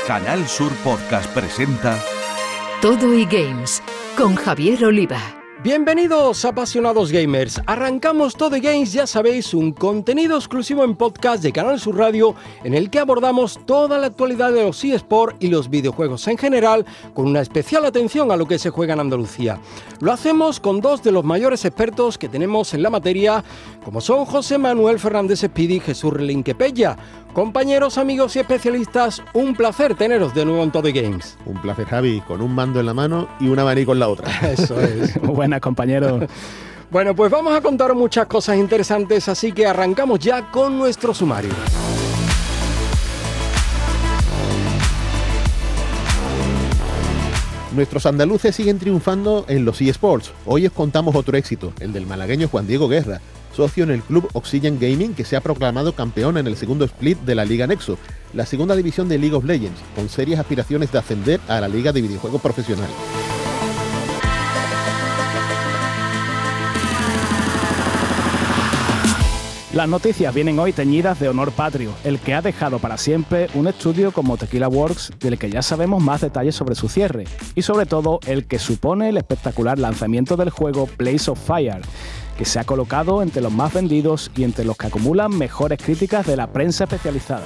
Canal Sur Podcast presenta Todo eGames con Javier Oliva. Bienvenidos, apasionados gamers. Arrancamos Todo eGames, ya sabéis, un contenido exclusivo en podcast de Canal Sur Radio en el que abordamos toda la actualidad de los eSports y los videojuegos en general, con una especial atención a lo que se juega en Andalucía. Lo hacemos con dos de los mayores expertos que tenemos en la materia, como son José Manuel Fernández Espidi y Jesús Relinque-Pella. Compañeros, amigos y especialistas, un placer teneros de nuevo en Todo eGames. Un placer, Javi, con un mando en la mano y un abanico en la otra. Eso es. Buenas, compañeros. Bueno, pues vamos a contar muchas cosas interesantes, así que arrancamos ya con nuestro sumario. Nuestros andaluces siguen triunfando en los eSports. Hoy os contamos otro éxito, el del malagueño Juan Diego Guerra, socio en el club Oxygen Gaming, que se ha proclamado campeón en el segundo split de la Liga Nexo, la segunda división de League of Legends, con serias aspiraciones de ascender a la Liga de Videojuegos Profesional. Las noticias vienen hoy teñidas de honor patrio, el que ha dejado para siempre un estudio como Tequila Works, del que ya sabemos más detalles sobre su cierre, y sobre todo el que supone el espectacular lanzamiento del juego Blaze of Fire, que se ha colocado entre los más vendidos y entre los que acumulan mejores críticas de la prensa especializada.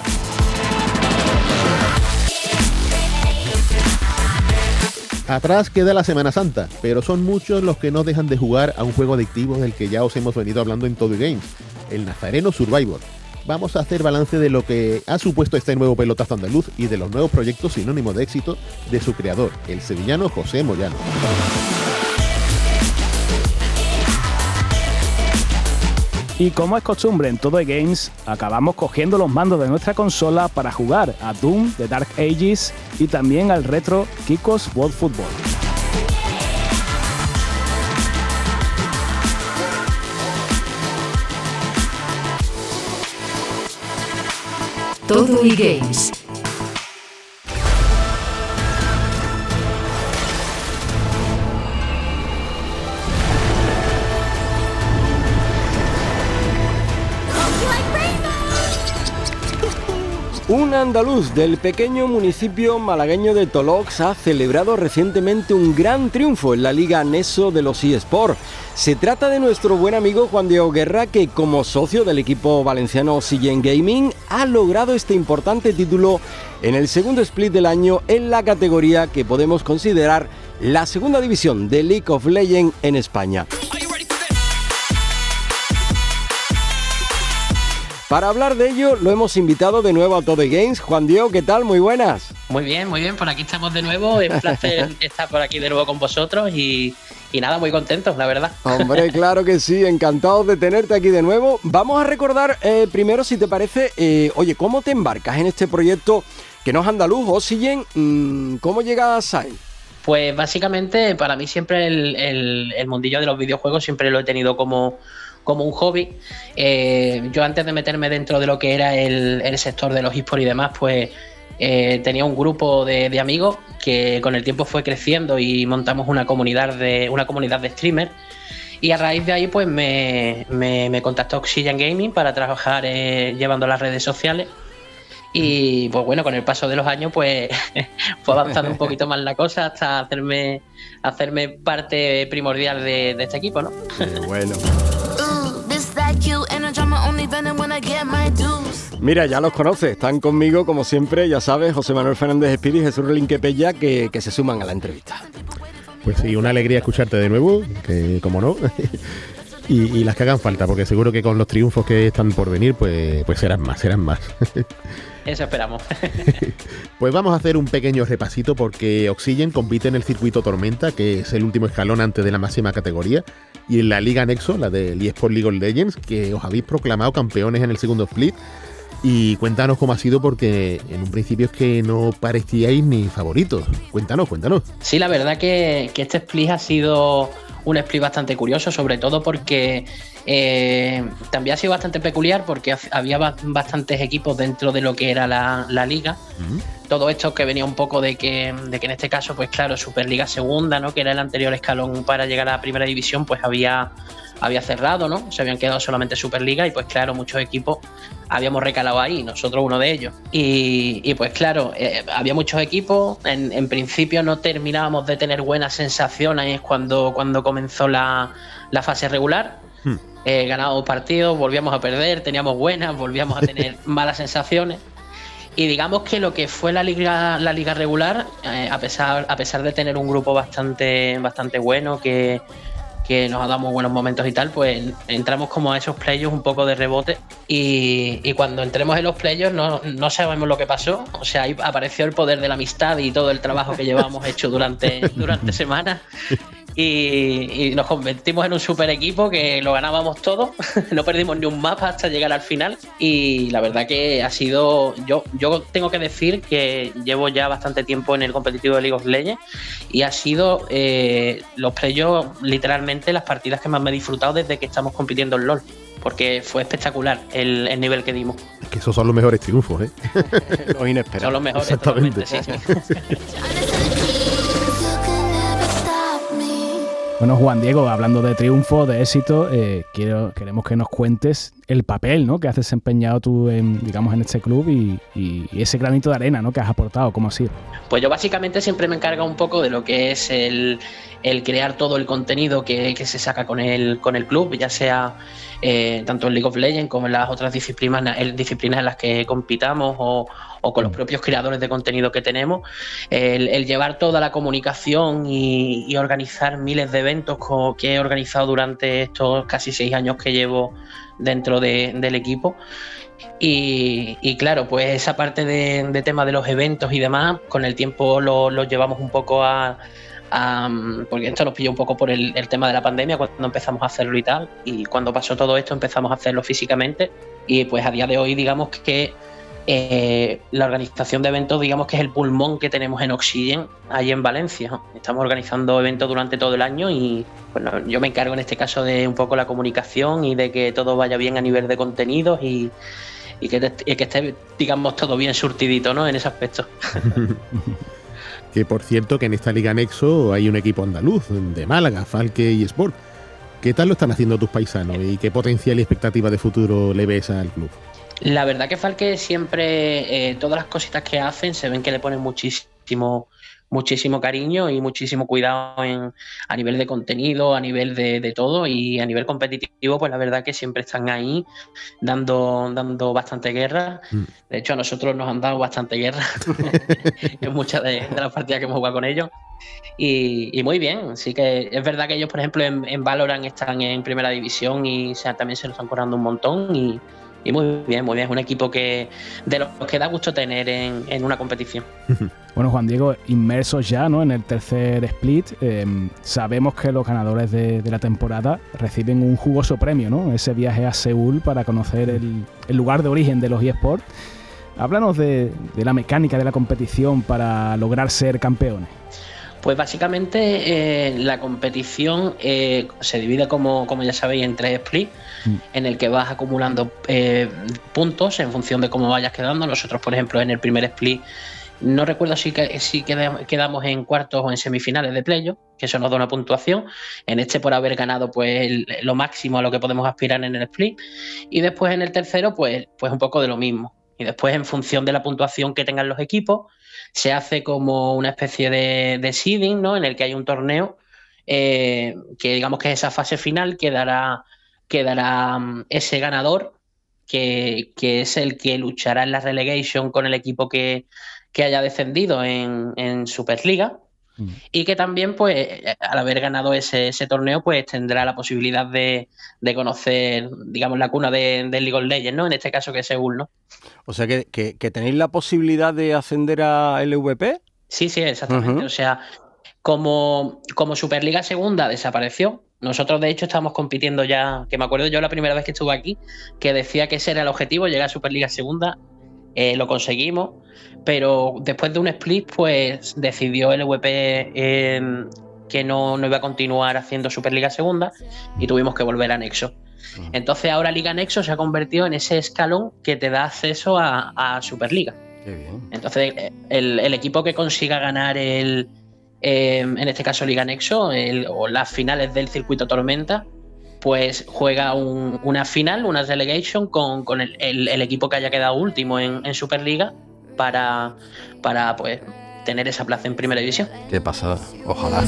Atrás queda la Semana Santa, pero son muchos los que no dejan de jugar a un juego adictivo del que ya os hemos venido hablando en Todo eGames, el Nazareno Survivor. Vamos a hacer balance de lo que ha supuesto este nuevo pelotazo andaluz y de los nuevos proyectos sinónimos de éxito de su creador, el sevillano José Moyano. Y como es costumbre en Todo eGames, acabamos cogiendo los mandos de nuestra consola para jugar a Doom The Dark Ages y también al retro Kikos World Football. Todo eGames. Un andaluz del pequeño municipio malagueño de Tolox ha celebrado recientemente un gran triunfo en la Liga Nexo de los eSports. Se trata de nuestro buen amigo Juan Diego Guerra, que como socio del equipo valenciano Oxygen Gaming ha logrado este importante título en el segundo split del año en la categoría que podemos considerar la segunda división de League of Legends en España. Para hablar de ello, lo hemos invitado de nuevo a Todo eGames. Juan Diego, ¿qué tal? Muy buenas. Muy bien, por aquí estamos de nuevo. Es un placer estar por aquí de nuevo con vosotros y nada, muy contentos, la verdad. Hombre, claro que sí, encantados de tenerte aquí de nuevo. Vamos a recordar primero, si te parece, oye, ¿cómo te embarcas en este proyecto que no es andaluz, Oxygen? ¿Cómo llegas a él? Pues básicamente para mí siempre el mundillo de los videojuegos siempre lo he tenido como un hobby. Yo antes de meterme dentro de lo que era el sector de los eSports y demás, pues tenía un grupo de amigos que con el tiempo fue creciendo y montamos una comunidad de streamers, y a raíz de ahí pues me contactó Oxygen Gaming para trabajar llevando las redes sociales. Y pues bueno, con el paso de los años pues fue avanzando un poquito más la cosa hasta hacerme parte primordial de este equipo, ¿no? Qué bueno. Mira, ya los conoces, están conmigo como siempre, ya sabes, José Manuel Fernández Espidi y Jesús Relinque-Pella, que se suman a la entrevista. Pues sí, una alegría escucharte de nuevo, que como no, y las que hagan falta, porque seguro que con los triunfos que están por venir, pues serán más. Eso esperamos. Pues vamos a hacer un pequeño repasito, porque Oxygen compite en el circuito Tormenta, que es el último escalón antes de la máxima categoría, y en la Liga Nexo, la del eSports League of Legends, que os habéis proclamado campeones en el segundo split. Y cuéntanos cómo ha sido, porque en un principio es que no parecíais ni favoritos. Cuéntanos. Sí, la verdad que este split ha sido un split bastante curioso, sobre todo porque también ha sido bastante peculiar, porque había bastantes equipos dentro de lo que era la liga. Todo esto que venía un poco de que en este caso, pues claro, Superliga Segunda, ¿no?, que era el anterior escalón para llegar a la primera división, pues había cerrado, ¿no? Se habían quedado solamente Superliga y pues claro, muchos equipos habíamos recalado ahí, nosotros uno de ellos. Y pues claro, había muchos equipos, en principio no terminábamos de tener buenas sensaciones cuando comenzó la fase regular. Ganábamos partidos, volvíamos a perder, teníamos buenas, volvíamos a tener malas sensaciones. Y digamos que lo que fue la liga regular, a pesar de tener un grupo bastante bueno, que nos ha dado muy buenos momentos y tal, pues entramos como a esos playoffs un poco de rebote y cuando entremos en los playoffs no sabemos lo que pasó. O sea, ahí apareció el poder de la amistad y todo el trabajo que llevábamos hecho durante semanas y nos convertimos en un super equipo que lo ganábamos todo, no perdimos ni un mapa hasta llegar al final y la verdad que ha sido, yo tengo que decir que llevo ya bastante tiempo en el competitivo de League of Legends y ha sido los playoffs literalmente las partidas que más me he disfrutado desde que estamos compitiendo en LoL, porque fue espectacular el nivel que dimos. Es que esos son los mejores triunfos, ¿eh? Los inesperados. Son los mejores. Exactamente. Sí. Bueno, Juan Diego, hablando de triunfo, de éxito, queremos que nos cuentes el papel, ¿no?, que has desempeñado tú en este club y ese granito de arena, ¿no?, que has aportado. ¿Cómo ha sido? Pues yo básicamente siempre me encargo un poco de lo que es el crear todo el contenido que se saca con el club, ya sea tanto en League of Legends como en las otras disciplinas en las que compitamos o con los propios creadores de contenido que tenemos, el llevar toda la comunicación y organizar miles de eventos que he organizado durante estos casi 6 años que llevo dentro del equipo. Y claro, pues esa parte de tema de los eventos y demás, con el tiempo lo llevamos un poco porque esto nos pilló un poco por el tema de la pandemia cuando empezamos a hacerlo y tal, y cuando pasó todo esto empezamos a hacerlo físicamente y pues a día de hoy digamos que la organización de eventos digamos que es el pulmón que tenemos en Oxygen ahí en Valencia. Estamos organizando eventos durante todo el año y bueno, yo me encargo en este caso de un poco la comunicación y de que todo vaya bien a nivel de contenidos y que esté digamos todo bien surtidito, ¿no?, en ese aspecto. Que por cierto que en esta Liga Nexo hay un equipo andaluz de Málaga, Falke eSport. ¿Qué tal lo están haciendo tus paisanos y qué potencial y expectativa de futuro le ves al club? La verdad que Falke siempre, todas las cositas que hacen se ven que le ponen muchísimo cariño y muchísimo cuidado a nivel de contenido, a nivel de todo, y a nivel competitivo pues la verdad que siempre están ahí dando bastante guerra. De hecho a nosotros nos han dado bastante guerra en muchas de las partidas que hemos jugado con ellos y muy bien. Sí que es verdad que ellos por ejemplo en Valorant están en primera división y también se lo están currando un montón y muy bien, es un equipo de los que da gusto tener en una competición. Bueno, Juan Diego, inmersos ya, ¿no?, en el tercer split, sabemos que los ganadores de la temporada reciben un jugoso premio, ¿no?, ese viaje a Seúl para conocer el lugar de origen de los eSports. Háblanos de la mecánica de la competición para lograr ser campeones. Pues básicamente la competición se divide, como ya sabéis, en 3 splits, en el que vas acumulando puntos en función de cómo vayas quedando. Nosotros, por ejemplo, en el primer split, no recuerdo si quedamos en cuartos o en semifinales de playoff, que eso nos da una puntuación. En este, por haber ganado pues lo máximo a lo que podemos aspirar en el split. Y después en el tercero, pues un poco de lo mismo. Y después, en función de la puntuación que tengan los equipos, se hace como una especie de seeding, ¿no?, en el que hay un torneo que digamos que es esa fase final que dará ese ganador que es el que luchará en la relegation con el equipo que haya descendido en Superliga. Y que también, pues, al haber ganado ese torneo, pues tendrá la posibilidad de conocer, digamos, la cuna de League of Legends, ¿no? En este caso, que es Seúl, ¿no? O sea, que tenéis la posibilidad de ascender a LVP. Sí, exactamente. O sea, como Superliga Segunda desapareció, nosotros de hecho estamos compitiendo ya, que me acuerdo yo la primera vez que estuve aquí, que decía que ese era el objetivo, llegar a Superliga Segunda. Lo conseguimos, pero después de un split pues decidió el LVP que no iba a continuar haciendo Superliga Segunda y tuvimos que volver a Nexo. Entonces ahora Liga Nexo se ha convertido en ese escalón que te da acceso a Superliga. Qué bien. Entonces el equipo que consiga ganar en este caso Liga Nexo o las finales del circuito Tormenta, pues juega una final, una relegation con el equipo que haya quedado último en Superliga para pues tener esa plaza en Primera División. Qué pasada, ojalá.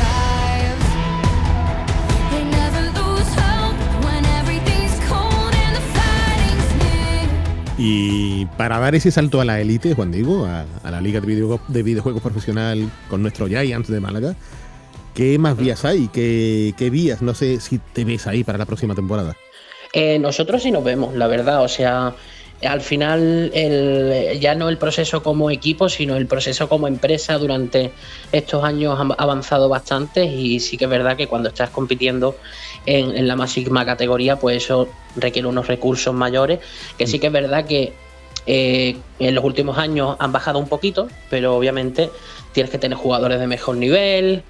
Y para dar ese salto a la élite, Juan Diego, a la Liga de Videojuegos Profesional con nuestro Giants de Málaga, ¿qué más vías hay? ¿Qué vías? No sé si te ves ahí para la próxima temporada. Nosotros sí nos vemos, la verdad. O sea, al final ya no el proceso como equipo, sino el proceso como empresa durante estos años ha avanzado bastante, y sí que es verdad que cuando estás compitiendo en la máxima categoría, pues eso requiere unos recursos mayores, que sí que es verdad que en los últimos años han bajado un poquito, pero obviamente tienes que tener jugadores de mejor nivel.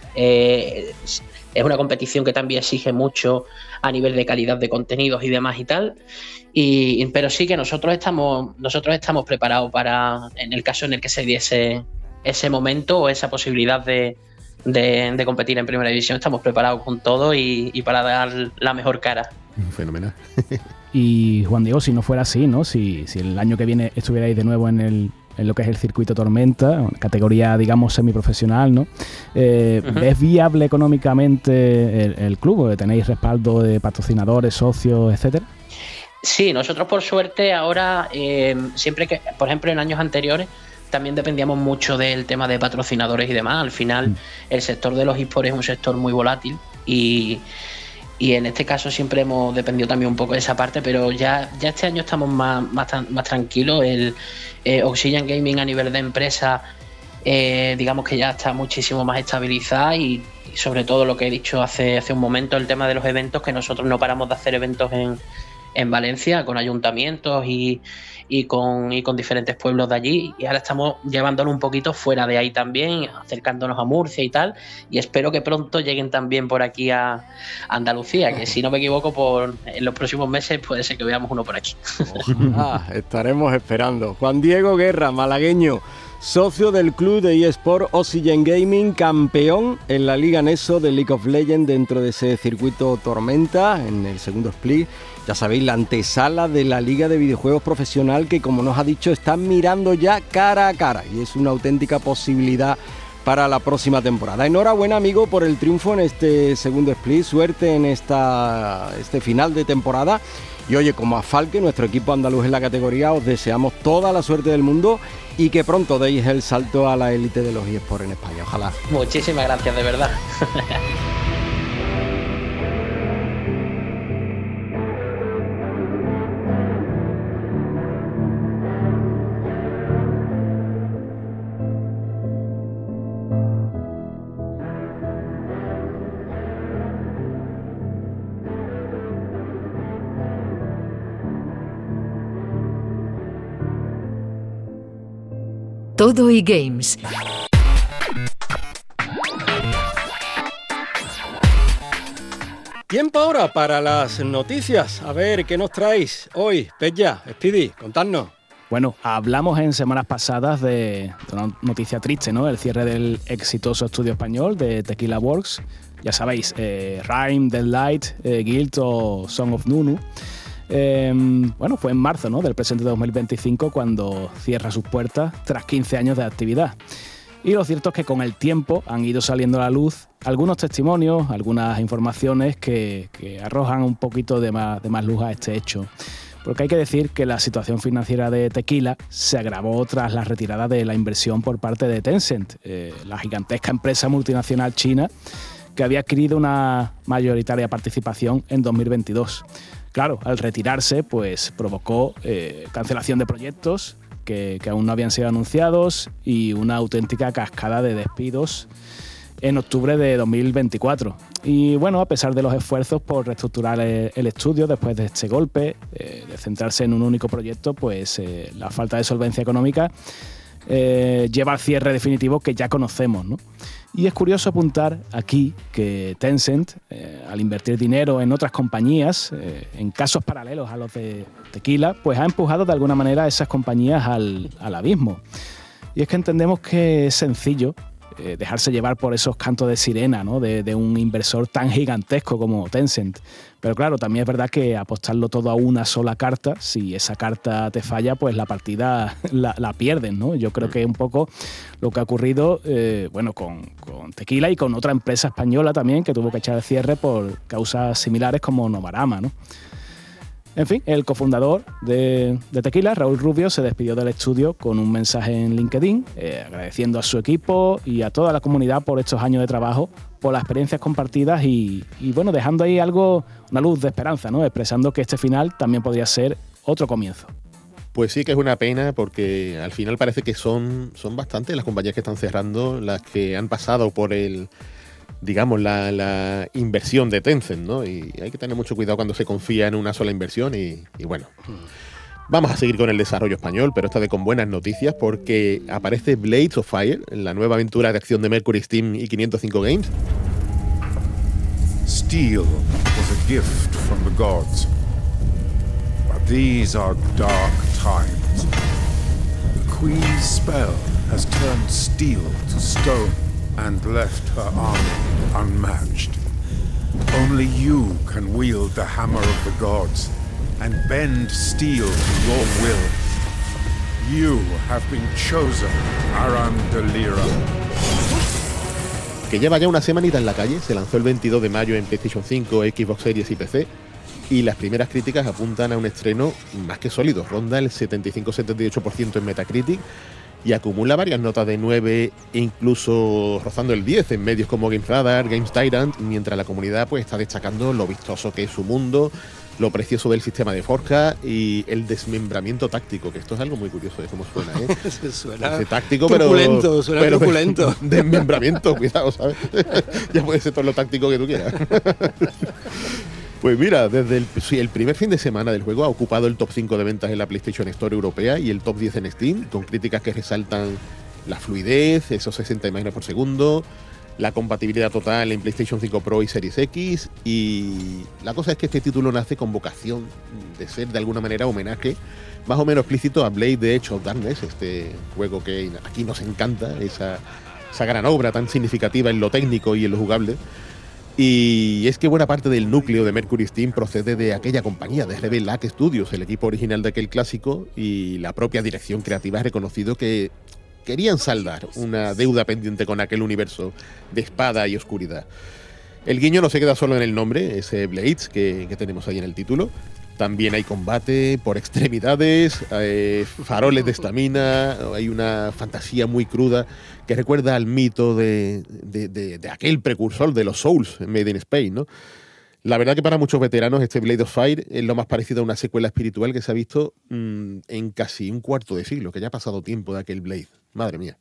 Es una competición que también exige mucho a nivel de calidad de contenidos y demás y tal. Pero sí que nosotros estamos preparados para, en el caso en el que se diese ese momento o esa posibilidad de competir en Primera División, estamos preparados con todo y para dar la mejor cara. Fenomenal. Y Juan Diego, si no fuera así, ¿no? Si el año que viene estuvierais de nuevo en lo que es el circuito Tormenta, categoría, digamos, semiprofesional, ¿no? ¿Ves viable económicamente el club? ¿Tenéis respaldo de patrocinadores, socios, etcétera? Sí, nosotros por suerte ahora, siempre que, por ejemplo, en años anteriores, también dependíamos mucho del tema de patrocinadores y demás. Al final, el sector de los eSports es un sector muy volátil y en este caso siempre hemos dependido también un poco de esa parte, pero ya este año estamos más tranquilos. El Oxygen Gaming a nivel de empresa, digamos que ya está muchísimo más estabilizada y sobre todo lo que he dicho hace un momento, el tema de los eventos, que nosotros no paramos de hacer eventos en Valencia con ayuntamientos y con diferentes pueblos de allí, y ahora estamos llevándolo un poquito fuera de ahí también, acercándonos a Murcia y tal, y espero que pronto lleguen también por aquí a Andalucía, que si no me equivoco en los próximos meses puede ser que veamos uno por aquí. Estaremos esperando. Juan Diego Guerra, malagueño, socio del club de eSport Oxygen Gaming, campeón en la Liga Nexo de League of Legends dentro de ese circuito Tormenta en el segundo split. Ya sabéis, la antesala de la Liga de Videojuegos Profesional, que como nos ha dicho, están mirando ya cara a cara y es una auténtica posibilidad para la próxima temporada. Enhorabuena, amigo, por el triunfo en este segundo split. Suerte en este final de temporada. Y oye, como a Falke, nuestro equipo andaluz en la categoría, os deseamos toda la suerte del mundo y que pronto deis el salto a la élite de los eSports en España. Ojalá. Muchísimas gracias, de verdad. Todo eGames. Tiempo ahora para las noticias. A ver, ¿qué nos traéis hoy? Peña, Speedy, contadnos. Bueno, hablamos en semanas pasadas de una noticia triste, ¿no? El cierre del exitoso estudio español de Tequila Works. Ya sabéis, Rime, Deadlight, Guild o Song of Nunu. Bueno, fue en marzo, ¿no?, del presente 2025 cuando cierra sus puertas tras 15 años de actividad. Y lo cierto es que con el tiempo han ido saliendo a la luz algunos testimonios, algunas informaciones que arrojan un poquito de más luz a este hecho. Porque hay que decir que la situación financiera de Tequila se agravó tras la retirada de la inversión por parte de Tencent, la gigantesca empresa multinacional china que había adquirido una mayoritaria participación en 2022. Claro, al retirarse, pues provocó cancelación de proyectos que aún no habían sido anunciados y una auténtica cascada de despidos en octubre de 2024. Y bueno, a pesar de los esfuerzos por reestructurar el estudio después de este golpe, de centrarse en un único proyecto, pues la falta de solvencia económica lleva al cierre definitivo que ya conocemos, ¿no? Y es curioso apuntar aquí que Tencent, al invertir dinero en otras compañías, en casos paralelos a los de Tequila, pues ha empujado de alguna manera a esas compañías al abismo. Y es que entendemos que es sencillo dejarse llevar por esos cantos de sirena, ¿no? de un inversor tan gigantesco como Tencent. Pero claro, también es verdad que apostarlo todo a una sola carta, si esa carta te falla, pues la partida la pierden, ¿no? Yo creo que es un poco lo que ha ocurrido con Tequila y con otra empresa española también que tuvo que echar el cierre por causas similares como Novarama, ¿no? En fin, el cofundador de Tequila, Raúl Rubio, se despidió del estudio con un mensaje en LinkedIn agradeciendo a su equipo y a toda la comunidad por estos años de trabajo, por las experiencias compartidas y bueno, dejando ahí una luz de esperanza, ¿no? Expresando que este final también podría ser otro comienzo. Pues sí que es una pena porque al final parece que son bastantes las compañías que están cerrando, las que han pasado por la inversión de Tencent, ¿no? Y hay que tener mucho cuidado cuando se confía en una sola inversión y bueno. Vamos a seguir con el desarrollo español, pero esta vez con buenas noticias porque aparece Blades of Fire, la nueva aventura de acción de Mercury Steam y 505 Games. Steel was a gift from the gods, but these are dark times. The Queen's spell has turned steel to stone and left her army unmatched. Only you can wield the hammer of the gods and bend steel to your will. You have been chosen, Aram Delira. Que lleva ya una semanita en la calle, se lanzó el 22 de mayo en PlayStation 5, Xbox Series y PC, y las primeras críticas apuntan a un estreno más que sólido, ronda el 75-78% en Metacritic, y acumula varias notas de 9 e incluso rozando el 10 en medios como GameRadar, GameStyrant, mientras la comunidad pues está destacando lo vistoso que es su mundo, lo precioso del sistema de forja y el desmembramiento táctico, que esto es algo muy curioso de cómo suena, ¿eh? Suena táctico, truculento, pero truculento. Desmembramiento, cuidado, ¿sabes? Ya puede ser todo lo táctico que tú quieras. Pues mira, desde el primer fin de semana del juego ha ocupado el top 5 de ventas en la PlayStation Store europea y el top 10 en Steam, con críticas que resaltan la fluidez, esos 60 imágenes por segundo, la compatibilidad total en PlayStation 5 Pro y Series X, y la cosa es que este título nace con vocación de ser de alguna manera homenaje más o menos explícito a Blade the Edge of Darkness, este juego que aquí nos encanta, esa gran obra tan significativa en lo técnico y en lo jugable. Y es que buena parte del núcleo de Mercury Steam procede de aquella compañía, de Rebel Lac Studios, el equipo original de aquel clásico, y la propia dirección creativa ha reconocido que querían saldar una deuda pendiente con aquel universo de espada y oscuridad. El guiño no se queda solo en el nombre, ese Blades que tenemos ahí en el título. También hay combate por extremidades, faroles de estamina, hay una fantasía muy cruda que recuerda al mito de aquel precursor de los Souls Made in Spain, ¿no? La verdad que para muchos veteranos este Blade of Fire es lo más parecido a una secuela espiritual que se ha visto en casi un cuarto de siglo, que ya ha pasado tiempo de aquel Blade. Madre mía.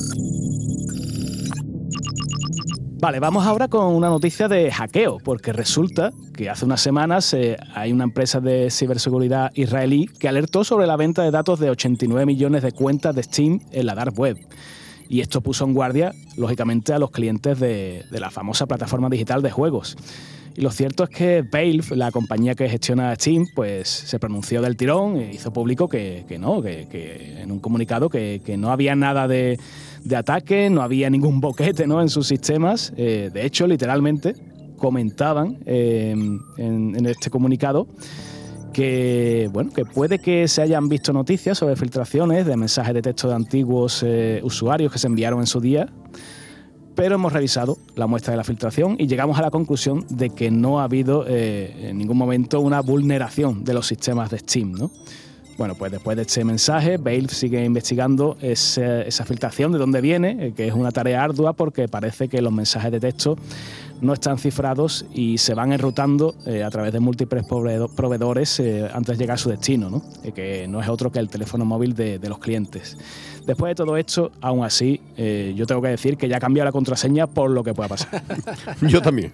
Vale, vamos ahora con una noticia de hackeo, porque resulta que hace unas semanas hay una empresa de ciberseguridad israelí que alertó sobre la venta de datos de 89 millones de cuentas de Steam en la dark web. Y esto puso en guardia, lógicamente, a los clientes de la famosa plataforma digital de juegos. Y lo cierto es que Valve, la compañía que gestiona Steam, pues se pronunció del tirón e hizo público que en un comunicado que no había nada de ataque, no había ningún boquete, ¿no?, en sus sistemas. De hecho, literalmente comentaban en este comunicado que puede que se hayan visto noticias sobre filtraciones de mensajes de texto de antiguos usuarios que se enviaron en su día, pero hemos revisado la muestra de la filtración y llegamos a la conclusión de que no ha habido en ningún momento una vulneración de los sistemas de Steam, ¿no? Bueno, pues después de este mensaje, Valve sigue investigando esa filtración, de dónde viene, que es una tarea ardua porque parece que los mensajes de texto no están cifrados y se van enrutando a través de múltiples proveedores antes de llegar a su destino, ¿no? Que no es otro que el teléfono móvil de los clientes. Después de todo esto, aún así, yo tengo que decir que ya ha cambiado la contraseña por lo que pueda pasar. Yo también.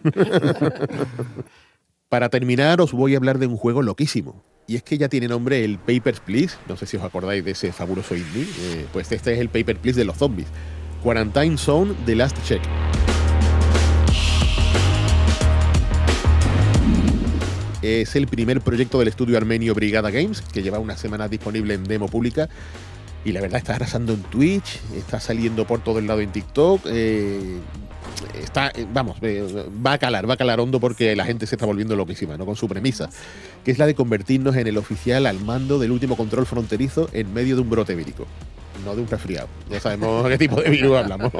Para terminar, os voy a hablar de un juego loquísimo. Y es que ya tiene nombre el Papers, Please. No sé si os acordáis de ese fabuloso indie. Pues este es el Papers, Please de los zombies. Quarantine Zone: The Last Check. Es el primer proyecto del estudio armenio Brigada Games, que lleva unas semanas disponible en demo pública. Y la verdad está arrasando en Twitch, está saliendo por todo el lado en TikTok. Va a calar hondo porque la gente se está volviendo loquísima, ¿no? Con su premisa, que es la de convertirnos en el oficial al mando del último control fronterizo en medio de un brote vírico. No de un resfriado. Ya sabemos qué tipo de virus hablamos.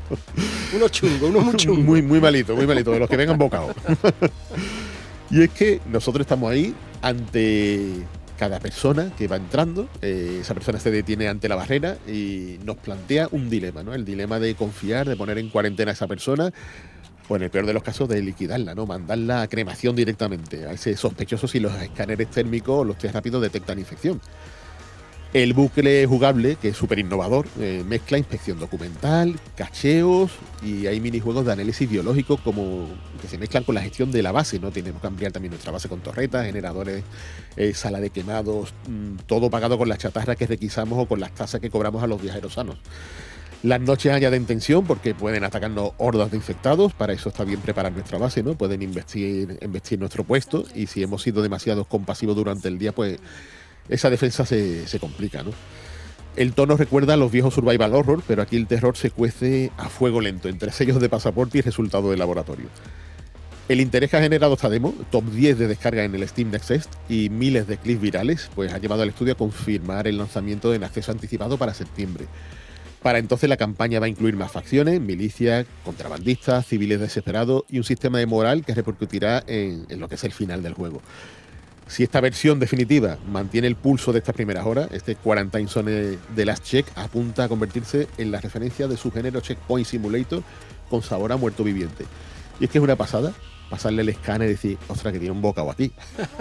Uno muy chungo. Muy malito, de los que vengan bocados. Y es que nosotros estamos ahí ante cada persona que va entrando. Esa persona se detiene ante la barrera y nos plantea un dilema, ¿no? El dilema de confiar, de poner en cuarentena a esa persona, o en el peor de los casos de liquidarla, ¿no? Mandarla a cremación directamente, a ese sospechoso si los escáneres térmicos o los test rápidos detectan infección. El bucle jugable, que es súper innovador, mezcla inspección documental, cacheos y hay minijuegos de análisis biológico como que se mezclan con la gestión de la base, ¿no? Tenemos que ampliar también nuestra base con torretas, generadores, sala de quemados, todo pagado con la chatarra que requisamos o con las tasas que cobramos a los viajeros sanos. Las noches añaden tensión porque pueden atacarnos hordas de infectados, para eso está bien preparar nuestra base, ¿no? Pueden embestir nuestro puesto y si hemos sido demasiado compasivos durante el día, pues esa defensa se complica, ¿no? El tono recuerda a los viejos survival horror, pero aquí el terror se cuece a fuego lento, entre sellos de pasaporte y resultado de laboratorio. El interés que ha generado esta demo, top 10 de descarga en el Steam Next Fest y miles de clips virales, pues ha llevado al estudio a confirmar el lanzamiento en acceso anticipado para septiembre. Para entonces la campaña va a incluir más facciones, milicias, contrabandistas, civiles desesperados y un sistema de moral que repercutirá en lo que es el final del juego. Si esta versión definitiva mantiene el pulso de estas primeras horas, este Quarantine Zone de Last Check apunta a convertirse en la referencia de su género Checkpoint Simulator con sabor a muerto viviente. Y es que es una pasada pasarle el escáner y decir, ostras, que tiene un bocado aquí.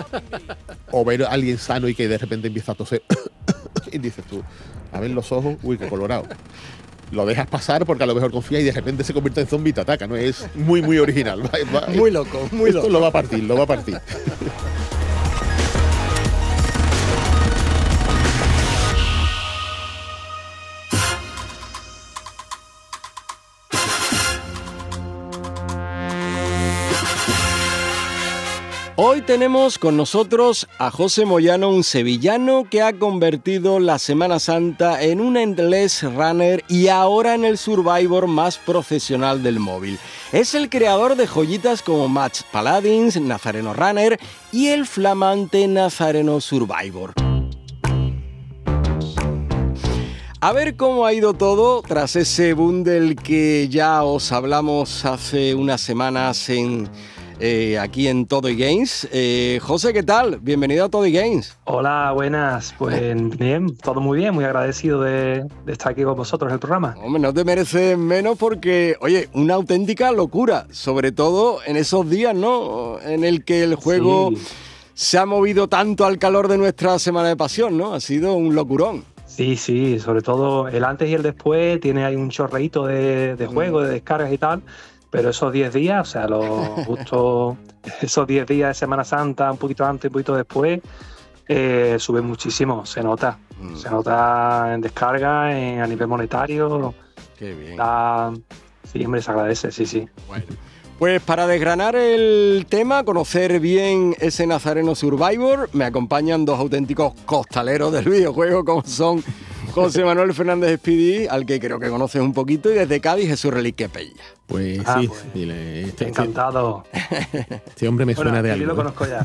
O ver a alguien sano y que de repente empieza a toser y dices tú, a ver los ojos, uy, qué colorado. Lo dejas pasar porque a lo mejor confía y de repente se convierte en zombie y te ataca, ¿no? Es muy original. Muy loco. Esto lo va a partir. Hoy tenemos con nosotros a José Moyano, un sevillano que ha convertido la Semana Santa en un endless runner y ahora en el Survivor más profesional del móvil. Es el creador de joyitas como Match Paladins, Nazareno Runner y el flamante Nazareno Survivor. A ver cómo ha ido todo tras ese boom del que ya os hablamos hace unas semanas aquí en Todo Games. José, ¿qué tal? Bienvenido a Todo Games. Hola, buenas. Pues bien, todo muy bien, muy agradecido de estar aquí con vosotros en el programa. Hombre, no te mereces menos porque, oye, una auténtica locura, sobre todo en esos días, ¿no? En el que el juego se ha movido tanto al calor de nuestra Semana de Pasión, ¿no? Ha sido un locurón. Sí, sobre todo el antes y el después, tiene ahí un chorreíto de juego, de descargas y tal. Pero esos 10 días, o sea, justo esos 10 días de Semana Santa, un poquito antes, un poquito después, sube muchísimo, se nota. Se nota en descarga, a nivel monetario. Qué bien. Sí, hombre, se agradece, sí. Bueno. Pues para desgranar el tema, conocer bien ese Nazareno Survivor, me acompañan dos auténticos costaleros del videojuego, como son José Manuel Fernández Speedy, al que creo que conoces un poquito, y desde Cádiz Jesús Reliquia Pella. Pues sí, encantado. Este hombre me suena de algo. Yo lo conozco ya.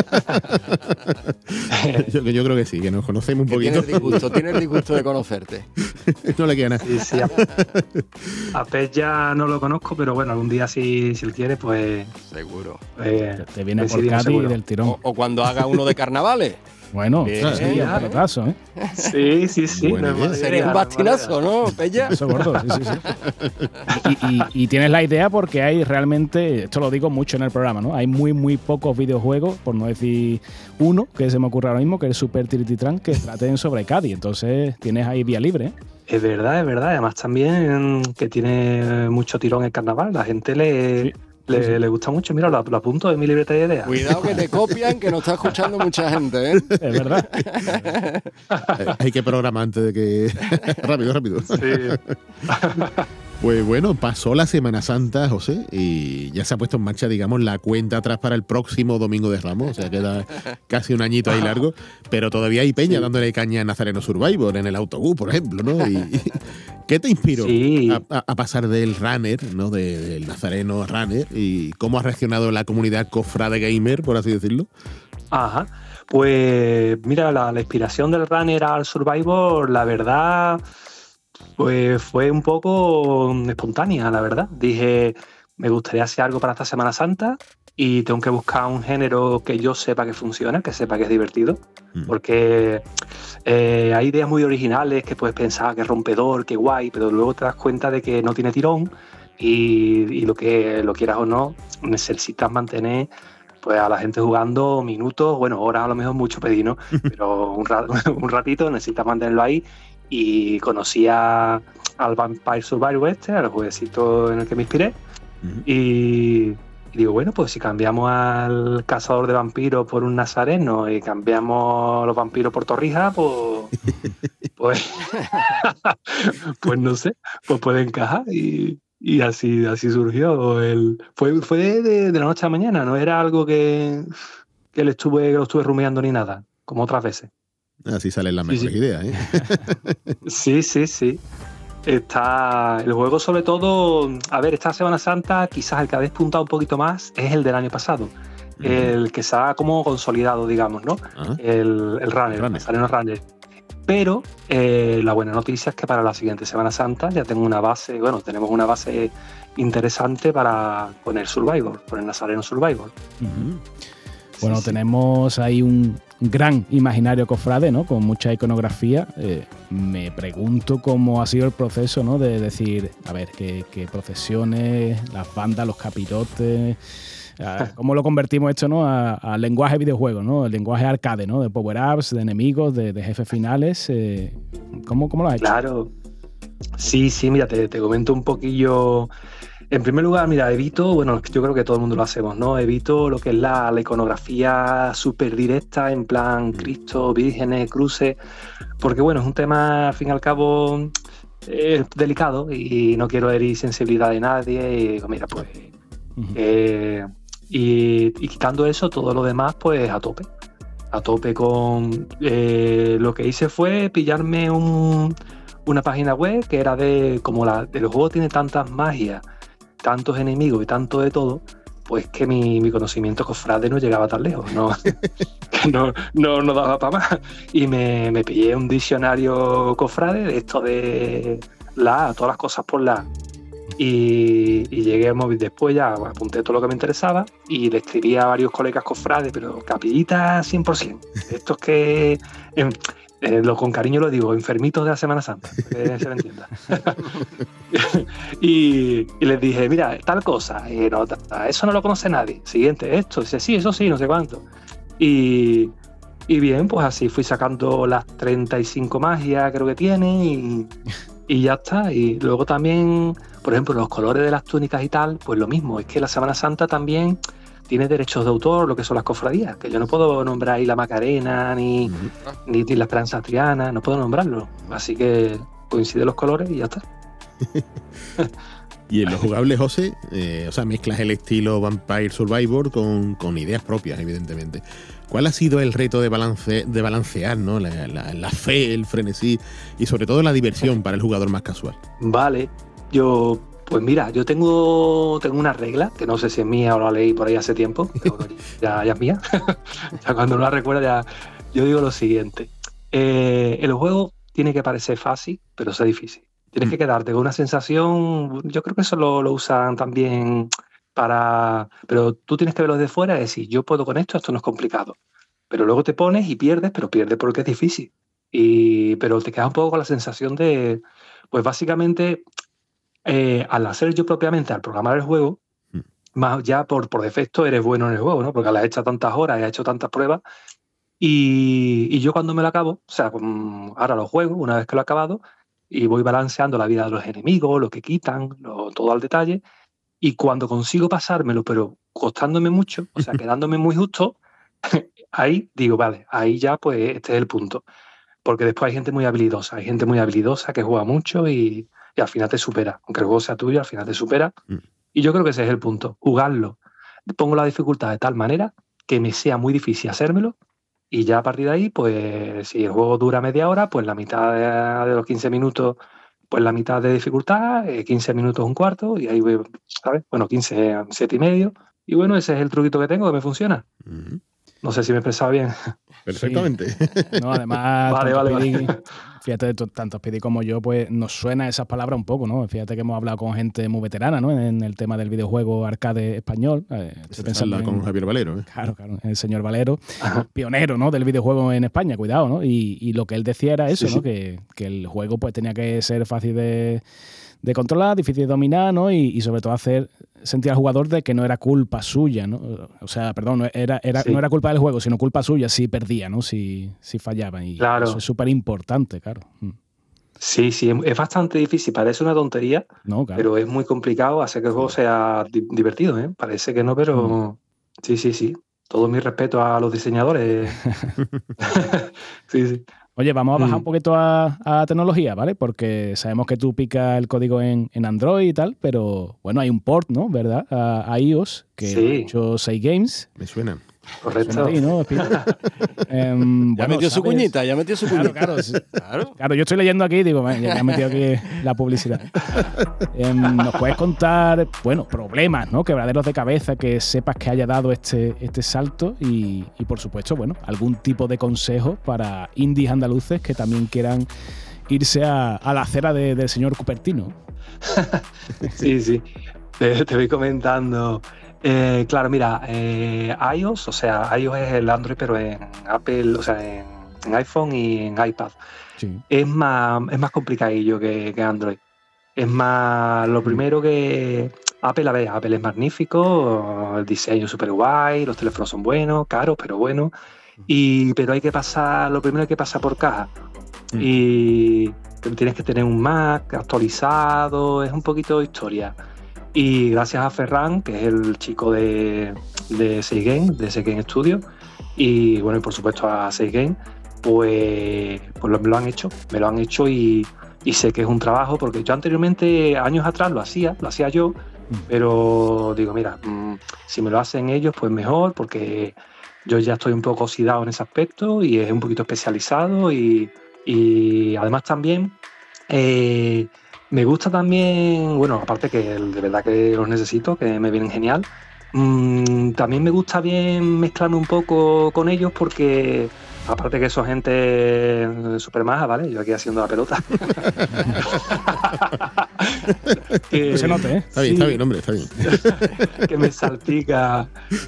yo creo que sí, que nos conocemos un poquito. Tiene el disgusto de conocerte. No le queda nada. Sí, a Pez ya no lo conozco, pero bueno, algún día si él quiere, pues... Seguro. Te viene por Cádiz del tirón. O cuando haga uno de carnavales. Bueno, sería un pedazo, ¿eh? Sí. Sería un bastinazo, ¿no, Pella? Eso gordo, sí. Y tienes la idea porque hay realmente, esto lo digo mucho en el programa, ¿no? Hay muy pocos videojuegos, por no decir uno, que se me ocurre ahora mismo, que es Super Tirititran, que traten sobre Cádiz. Entonces tienes ahí vía libre, ¿eh? Es verdad. Además también que tiene mucho tirón el carnaval. La gente le gusta mucho. Mira, lo apunto de mi libreta de ideas. Cuidado que te copian, que nos está escuchando mucha gente, ¿eh? Es verdad. Hay que programar antes de que... rápido. Sí. Pues bueno, pasó la Semana Santa, José, y ya se ha puesto en marcha, digamos, la cuenta atrás para el próximo Domingo de Ramos. O sea, queda casi un añito ahí largo, pero todavía hay peña dándole caña a Nazareno Survivor en el autobús, por ejemplo, ¿no? Y ¿qué te inspiró a pasar del runner, ¿no? Del Nazareno runner, y cómo ha reaccionado la comunidad cofrade gamer, por así decirlo? Ajá. Pues mira, la inspiración del runner al Survivor, la verdad, pues fue un poco espontánea, la verdad. Dije, me gustaría hacer algo para esta Semana Santa y tengo que buscar un género que yo sepa que funciona, que sepa que es divertido, porque hay ideas muy originales que puedes pensar que es rompedor, que guay, pero luego te das cuenta de que no tiene tirón y lo que lo quieras o no, necesitas mantener pues a la gente jugando minutos, bueno, horas a lo mejor mucho pedir, ¿no? Pero un ratito necesitas mantenerlo ahí. Y conocí al Vampire Survivor al jueguecito en el que me inspiré. Y digo, bueno, pues si cambiamos al cazador de vampiros por un nazareno y cambiamos los vampiros por torrijas, pues no sé, pues puede encajar. Y así surgió. Fue de la noche a la mañana, no era algo que lo estuve rumiando ni nada, como otras veces. Así salen las mejores ideas, ¿eh? Sí. El juego, sobre todo, a ver, esta Semana Santa, quizás el que ha despuntado un poquito más es el del año pasado. El que se ha como consolidado, digamos, ¿no? El runner, el Nazareno runner. Pero la buena noticia es que para la siguiente Semana Santa ya tenemos una base interesante con el Survivor, con el Nazareno Survivor. Bueno, tenemos ahí un gran imaginario cofrade, ¿no? Con mucha iconografía. Me pregunto cómo ha sido el proceso, ¿no? De decir, a ver, qué procesiones, las bandas, los capirotes, cómo lo convertimos esto, ¿no? A lenguaje videojuego, ¿no? El lenguaje arcade, ¿no? De power-ups, de enemigos, de jefes finales. ¿Cómo lo has hecho? Claro. Sí, mira, te comento un poquillo. En primer lugar, mira, evito, yo creo que todo el mundo lo hacemos, ¿no? Evito lo que es la iconografía súper directa, en plan Cristo, vírgenes, cruces, porque es un tema, al fin y al cabo, delicado y no quiero herir sensibilidad de nadie. Y digo, mira, pues... y quitando eso, todo lo demás, pues a tope con... lo que hice fue pillarme una página web que era de... Como el juego tiene tantas magias, tantos enemigos y tanto de todo, pues que mi conocimiento cofrade no llegaba tan lejos, no daba para más. Y me pillé un diccionario cofrade de esto de todas las cosas por la A. Y llegué al móvil después, ya apunté todo lo que me interesaba y le escribí a varios colegas cofrades, pero capillitas 100%. Estos que... con cariño lo digo, enfermitos de la Semana Santa, que se me entienda. y les dije, mira, tal cosa, eso no lo conoce nadie. Siguiente, esto, dice, sí, eso sí, no sé cuánto. Y bien, pues así fui sacando las 35 magias, creo que tiene, y ya está. Y luego también, por ejemplo, los colores de las túnicas y tal, pues lo mismo, es que la Semana Santa también tiene derechos de autor, lo que son las cofradías, que yo no puedo nombrar ahí la Macarena ni la Esperanza Triana, no puedo nombrarlo. Así que coinciden los colores y ya está. Y en lo jugable, José, mezclas el estilo Vampire Survivor con ideas propias, evidentemente. ¿Cuál ha sido el reto de balancear, ¿no? la fe, el frenesí y sobre todo la diversión para el jugador más casual? Vale, pues mira, yo tengo una regla, que no sé si es mía o la leí por ahí hace tiempo, pero ya es mía. Ya cuando no la recuerdo, yo digo lo siguiente. El juego tiene que parecer fácil, pero ser difícil. Tienes que quedarte con una sensación, yo creo que eso lo usan también pero tú tienes que verlo desde fuera y decir, yo puedo con esto no es complicado. Pero luego te pones y pierdes, pero pierdes porque es difícil. Pero te quedas un poco con la sensación de, pues básicamente... al hacer yo propiamente, al programar el juego, más ya por defecto eres bueno en el juego, ¿no? Porque le has hecho tantas horas y has hecho tantas pruebas. Y yo cuando me lo acabo, ahora lo juego una vez que lo he acabado y voy balanceando la vida de los enemigos, lo que quitan, todo al detalle. Y cuando consigo pasármelo, pero costándome mucho, quedándome muy justo, ahí digo, vale, ahí ya pues este es el punto. Porque después hay gente muy habilidosa que juega mucho y y al final te supera. Aunque el juego sea tuyo, al final te supera. Y yo creo que ese es el punto, jugarlo. Pongo la dificultad de tal manera que me sea muy difícil hacérmelo, y ya a partir de ahí, pues si el juego dura media hora, pues la mitad de los 15 minutos, pues la mitad de dificultad, 15 minutos un cuarto, y ahí, ¿sabes? Bueno, 15, 7 y medio. Y bueno, ese es el truquito que tengo, que me funciona. No sé si me he expresado bien. Perfectamente. Sí. No, además, vale. Fíjate, tanto Speedy como yo, pues nos suena esas palabras un poco, ¿no? Fíjate que hemos hablado con gente muy veterana, ¿no? En el tema del videojuego arcade español. Estoy pensando con Javier Valero, ¿eh? Claro, el señor Valero, pionero, ¿no? Del videojuego en España, cuidado, ¿no? Y lo que él decía era eso, sí, ¿no? Que el juego pues tenía que ser fácil de controlar, difícil de dominar, ¿no? Y sobre todo hacer sentir al jugador de que no era culpa suya, ¿no? O sea, perdón, no era culpa del juego, sino culpa suya si perdía, ¿no? Si fallaba. Y claro, eso es súper importante, claro. Sí, es bastante difícil. Parece una tontería, no, claro, pero es muy complicado hacer que el juego sea divertido, ¿eh? Parece que no, pero sí. Todo mi respeto a los diseñadores. Sí. Oye, vamos a bajar un poquito a tecnología, ¿vale? Porque sabemos que tú picas el código en Android y tal, pero bueno, hay un port, ¿no? ¿Verdad? A iOS, que ha hecho 6 Games. Me suenan. Correcto. Ahí, ¿no? Ya metió su cuñita. Claro, yo estoy leyendo aquí y digo, ya he metido aquí la publicidad. ¿Nos puedes contar, bueno, problemas, ¿no? Quebraderos de cabeza que sepas que haya dado este salto y por supuesto, bueno, algún tipo de consejo para indies andaluces que también quieran irse a la acera del señor Cupertino? Sí. Te voy comentando. Claro, mira, iOS, o sea, iOS es el Android, pero en Apple, o sea, en iPhone y en iPad. Sí. Es más complicadillo que Android. Es más, lo primero que Apple es magnífico, el diseño es súper guay, los teléfonos son buenos, caros, pero buenos. Pero lo primero hay que pasar por caja. Y tienes que tener un Mac actualizado, es un poquito de historia. Y gracias a Ferran, que es el chico de 6 Game, de 6 Game Studio, y bueno, y por supuesto a 6 Game, pues me lo han hecho y sé que es un trabajo, porque yo anteriormente, años atrás, lo hacía yo, pero digo, mira, si me lo hacen ellos, pues mejor, porque yo ya estoy un poco oxidado en ese aspecto y es un poquito especializado y además también... me gusta también, bueno, aparte que de verdad que los necesito, que me vienen genial, también me gusta bien mezclarme un poco con ellos porque, aparte que son gente súper maja, ¿vale? Yo aquí haciendo la pelota. Que se note, ¿eh? Está bien, hombre, está bien. Que me salpica,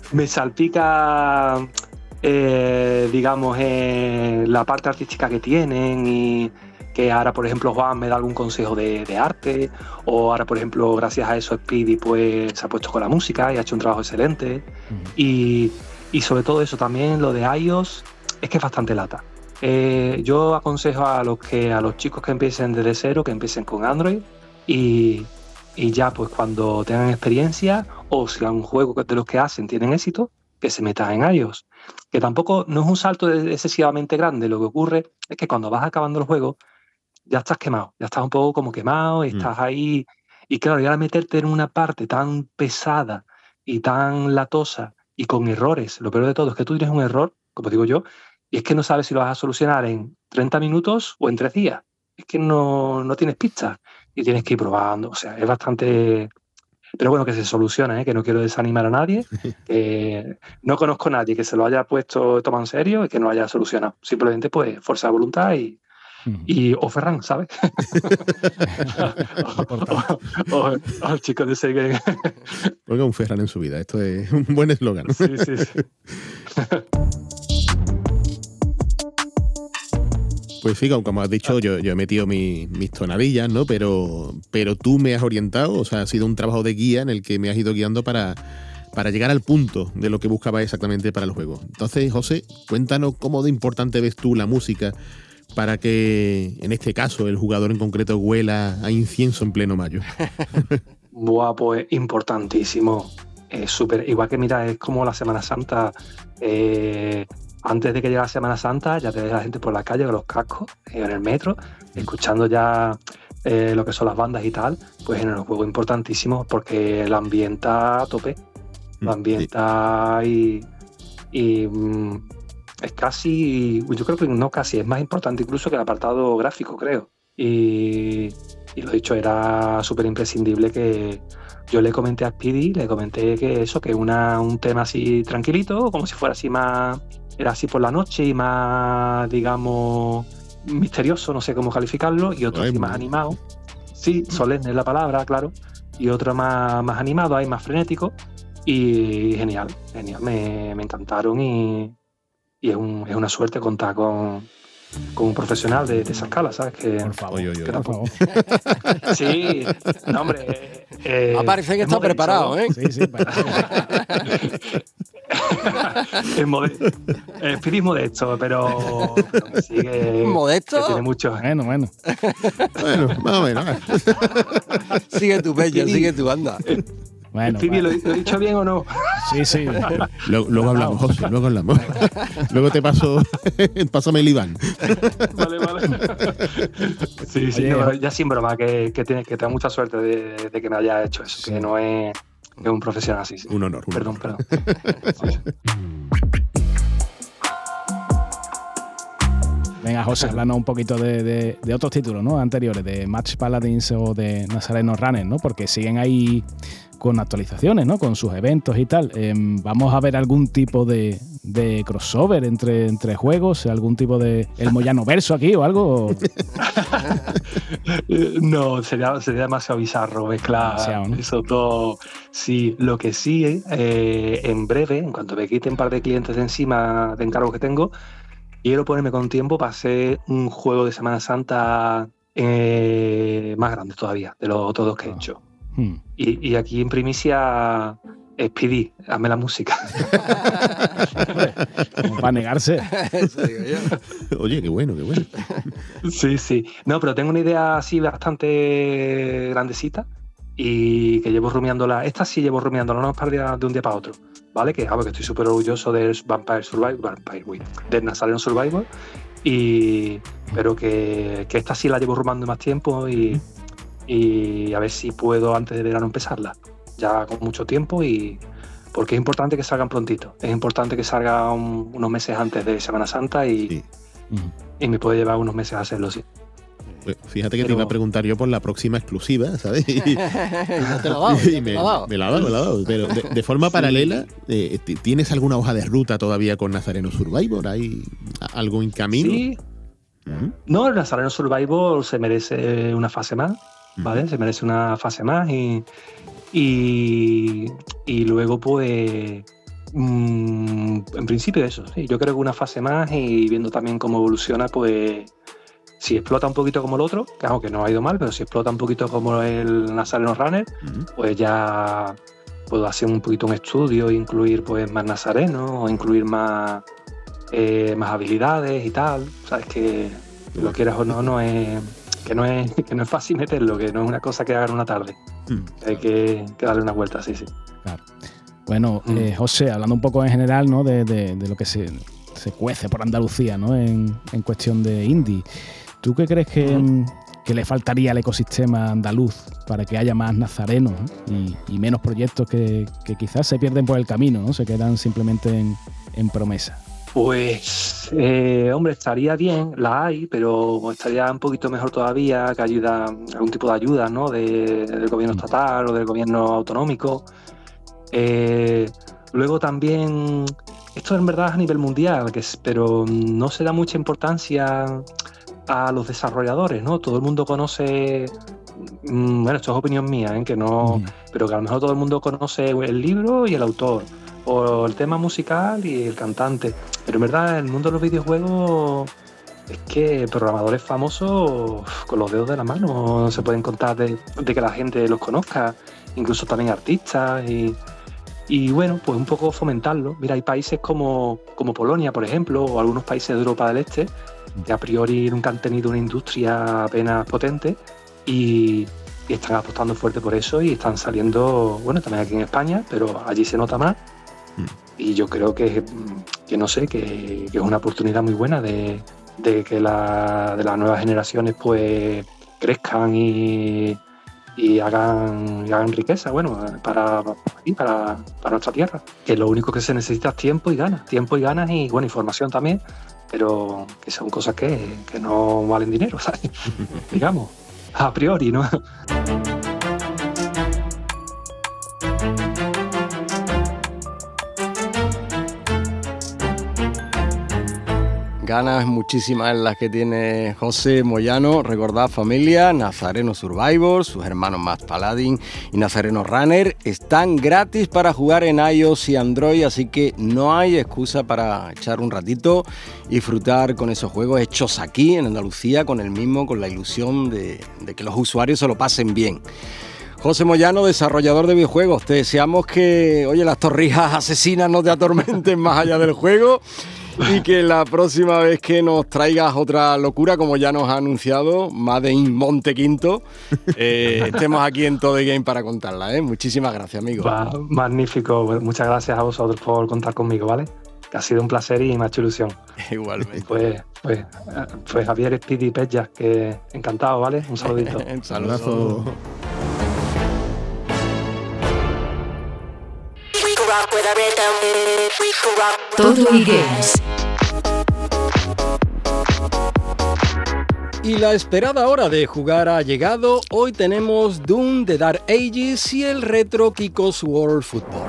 digamos, la parte artística que tienen y... que ahora, por ejemplo, Juan me da algún consejo de arte, o ahora, por ejemplo, gracias a eso Speedy pues se ha puesto con la música y ha hecho un trabajo excelente. Y sobre todo eso también, lo de iOS, es que es bastante lata. Yo aconsejo a los chicos que empiecen desde cero, que empiecen con Android y ya pues cuando tengan experiencia, o si algún juego de los que hacen tienen éxito, que se metan en iOS. Que tampoco no es un salto excesivamente grande, lo que ocurre es que cuando vas acabando el juego, ya estás quemado, ya estás un poco como quemado, y estás ahí, y claro, ya meterte en una parte tan pesada y tan latosa y con errores, lo peor de todo es que tú tienes un error, como digo yo, y es que no sabes si lo vas a solucionar en 30 minutos o en 3 días, es que no tienes pistas y tienes que ir probando, o sea, es bastante... Pero bueno, que se soluciona, que no quiero desanimar a nadie, que no conozco a nadie que se lo haya tomado en serio y que no haya solucionado, simplemente pues fuerza de voluntad o Ferran, ¿sabes? o al chico de ese game. Ponga un Ferran en su vida, esto es un buen eslogan. Sí. Pues sí, como has dicho, yo he metido mis tonadillas, ¿no? Pero tú me has orientado, o sea, ha sido un trabajo de guía en el que me has ido guiando para llegar al punto de lo que buscaba exactamente para el juego. Entonces, José, cuéntanos cómo de importante ves tú la música para que, en este caso, el jugador en concreto huela a incienso en pleno mayo. Buah, pues importantísimo. Es súper, igual que mira, es como la Semana Santa. Antes de que llegue la Semana Santa, ya te ves a la gente por la calle con los cascos, en el metro, escuchando ya lo que son las bandas y tal, pues en el juego importantísimo porque la ambienta a tope. La ambienta y es casi, yo creo que no casi, es más importante incluso que el apartado gráfico, creo. Y lo dicho, era súper imprescindible que yo le comenté a Speedy, le comenté que eso, que un tema así tranquilito, como si fuera así más, era así por la noche y más, digamos, misterioso, no sé cómo calificarlo, y otro así más animado. Sí, solemne es la palabra, claro. Y otro más animado, ahí más frenético. Y genial, me encantaron y es una suerte contar con un profesional de esa escala, ¿sabes? Que, por favor, por favor. Sí, no, hombre. Parece que está preparado, ¿eh? Sí, parece. Speedy es modesto, pero sí que... ¿Modesto? Que tiene mucho... Bueno. Bueno, más o menos. Sigue tu bella, sigue tu anda. Bueno, Speedy, ¿lo he dicho bien o no? Sí. Luego hablamos, José, luego hablamos. Luego te paso, pásame el Iván. Vale. Sí, no, ya sin broma, que tengo mucha suerte de que me haya hecho eso, que no es un profesional así. Sí. Un honor. Perdón. Sí. Venga, José, háblanos un poquito de otros títulos, ¿no? Anteriores, de Match Paladins o de Nazareno Runner, ¿no? Porque siguen ahí con actualizaciones, ¿no? Con sus eventos y tal. ¿Vamos a ver algún tipo de crossover entre juegos? ¿Algún tipo de El Moyano Verso aquí o algo? No, sería demasiado bizarro mezclar, ¿no? Eso todo. Sí, lo que sí, en breve, en cuanto me quite un par de clientes de encima de encargos que tengo, quiero ponerme con tiempo para hacer un juego de Semana Santa más grande todavía, de los otros dos que he hecho. Y aquí en primicia, Speedy, hazme la música. Como para negarse. Eso digo yo. Oye, qué bueno. Sí. No, pero tengo una idea así bastante grandecita y que llevo rumiándola. Esta sí llevo rumiándola, no es para de un día para otro, ¿vale? Que estoy súper orgulloso del del Nazareno Survivor, pero que esta sí la llevo rumiando más tiempo y a ver si puedo antes de verano empezarla, ya con mucho tiempo, porque es importante que salgan prontito, es importante que salga unos meses antes de Semana Santa y me puede llevar unos meses a hacerlo, sí. Pues fíjate que te iba a preguntar yo por la próxima exclusiva, ¿sabes? No te lo he dado. Me la ha dado. Pero de forma paralela, ¿tienes alguna hoja de ruta todavía con Nazareno Survivor? ¿Hay algo en camino? Sí. No, el Nazareno Survivor se merece una fase más, ¿vale? Se merece una fase más y luego pues en principio eso, sí. Yo creo que una fase más y viendo también cómo evoluciona, pues si explota un poquito como el otro, que aunque no ha ido mal, pero si explota un poquito como el Nazareno Runner, pues ya puedo hacer un poquito un estudio e incluir pues más Nazareno o incluir más habilidades y tal. Sabes que lo quieras o no es que no es fácil meterlo, que no es una cosa que hagan una tarde. Hay que darle una vuelta, sí. Claro. Bueno, José, hablando un poco en general, ¿no? de lo que se cuece por Andalucía, ¿no? En cuestión de indie. ¿Tú qué crees que le faltaría al ecosistema andaluz para que haya más nazarenos, ¿no? y menos proyectos que quizás se pierden por el camino, ¿no? Se quedan simplemente en promesa? Pues, hombre, estaría bien, la hay, pero estaría un poquito mejor todavía que algún tipo de ayuda, ¿no? Del gobierno estatal o del gobierno autonómico. Luego también, esto en verdad es a nivel mundial, pero no se da mucha importancia a los desarrolladores, ¿no? Todo el mundo conoce, bueno, esto es opinión mía, que no, pero que a lo mejor todo el mundo conoce el libro y el autor, o el tema musical y el cantante, pero en verdad en el mundo de los videojuegos es que programadores famosos con los dedos de la mano no se pueden contar de que la gente los conozca, incluso también artistas y bueno, pues un poco fomentarlo. Mira, hay países como Polonia, por ejemplo, o algunos países de Europa del Este que a priori nunca han tenido una industria apenas potente y están apostando fuerte por eso y están saliendo, bueno, también aquí en España, pero allí se nota más. Y yo creo que no sé, que es una oportunidad muy buena de que de las nuevas generaciones pues crezcan y hagan riqueza, bueno, para nuestra tierra. Que lo único que se necesita es tiempo y ganas, y bueno, información también, pero que son cosas que no valen dinero, ¿sabes? Digamos, a priori, ¿no? Ganas muchísimas las que tiene José Moyano. Recordad, familia, Nazareno Survivor, sus hermanos más Paladin y Nazareno Runner están gratis para jugar en iOS y Android, así que no hay excusa para echar un ratito y disfrutar con esos juegos hechos aquí en Andalucía con la ilusión de que los usuarios se lo pasen bien. José Moyano, desarrollador de videojuegos, te deseamos que, las torrijas asesinas no te atormenten más allá del juego. Y que la próxima vez que nos traigas otra locura, como ya nos ha anunciado, Made in Montequinto, estemos aquí en Todo Game para contarla, ¿eh? Muchísimas gracias, amigo. Magnífico, muchas gracias a vosotros por contar conmigo, ¿vale? Que ha sido un placer y me ha hecho ilusión. Igualmente. Pues Javier Speedy Pella, que encantado, ¿vale? Un saludito. Un saludazo. Todo Games. Y la esperada hora de jugar ha llegado. Hoy tenemos Doom, The Dark Ages y el retro Kiko's World Football.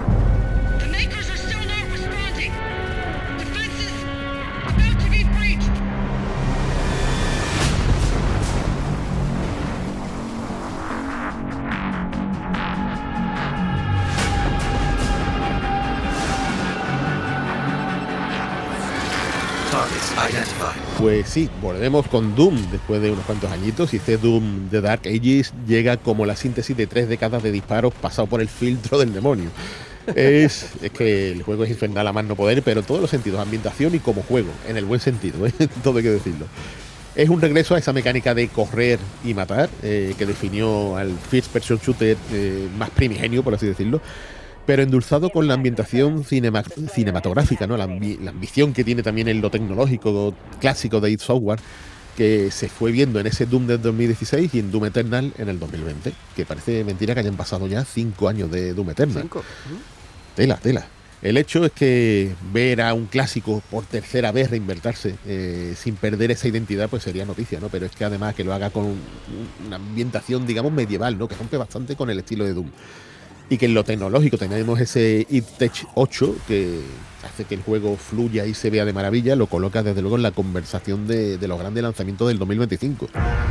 Pues sí, volvemos con Doom después de unos cuantos añitos, y este Doom The Dark Ages llega como la síntesis de 3 décadas de disparos pasado por el filtro del demonio. Es que el juego es infernal a más no poder, pero en todos los sentidos, ambientación y como juego, en el buen sentido, todo hay que decirlo. Es un regreso a esa mecánica de correr y matar, que definió al first person shooter más primigenio, por así decirlo, pero endulzado con la ambientación cinematográfica, ¿no? La ambición que tiene también en lo tecnológico clásico de id Software, que se fue viendo en ese Doom del 2016 y en Doom Eternal en el 2020, que parece mentira que hayan pasado ya 5 años de Doom Eternal. 5. Tela. El hecho es que ver a un clásico por tercera vez reinventarse sin perder esa identidad, pues sería noticia, ¿no? Pero es que además que lo haga con una ambientación, digamos, medieval, ¿no? Que rompe bastante con el estilo de Doom. Y que en lo tecnológico tenemos ese id Tech 8 que hace que el juego fluya y se vea de maravilla, lo coloca desde luego en la conversación de los grandes lanzamientos del 2025.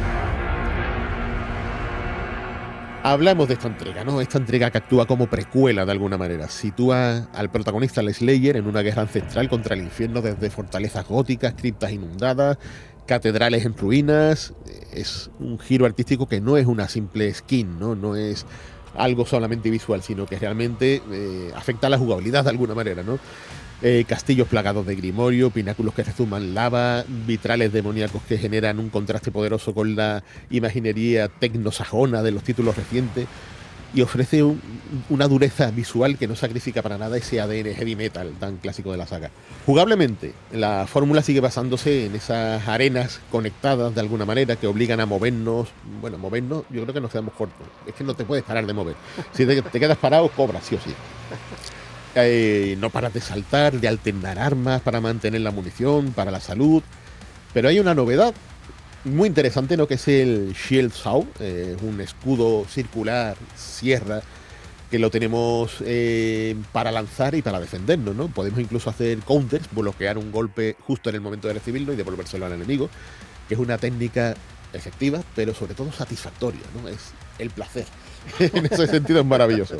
Hablamos de esta entrega, ¿no? Esta entrega que actúa como precuela de alguna manera. Sitúa al protagonista, el Slayer, en una guerra ancestral contra el infierno desde fortalezas góticas, criptas inundadas, catedrales en ruinas. Es un giro artístico que no es una simple skin, ¿no? No es algo solamente visual, sino que realmente afecta a la jugabilidad de alguna manera, ¿no? Castillos plagados de grimorio, pináculos que rezuman lava, vitrales demoníacos que generan un contraste poderoso con la imaginería tecnosajona de los títulos recientes, y ofrece una dureza visual que no sacrifica para nada ese ADN heavy metal tan clásico de la saga. Jugablemente, la fórmula sigue basándose en esas arenas conectadas de alguna manera que obligan a movernos. Bueno, movernos, yo creo que nos quedamos cortos. Es que no te puedes parar de mover. Si te quedas parado, cobras, sí o sí. No paras de saltar, de alternar armas para mantener la munición, para la salud. Pero hay una novedad muy interesante, ¿no? Que es el Shield Saw, un escudo circular, sierra, que lo tenemos para lanzar y para defendernos, ¿no? Podemos incluso hacer counters, bloquear un golpe justo en el momento de recibirlo y devolvérselo al enemigo, que es una técnica efectiva, pero sobre todo satisfactoria, ¿no? Es el placer. En ese sentido es maravilloso.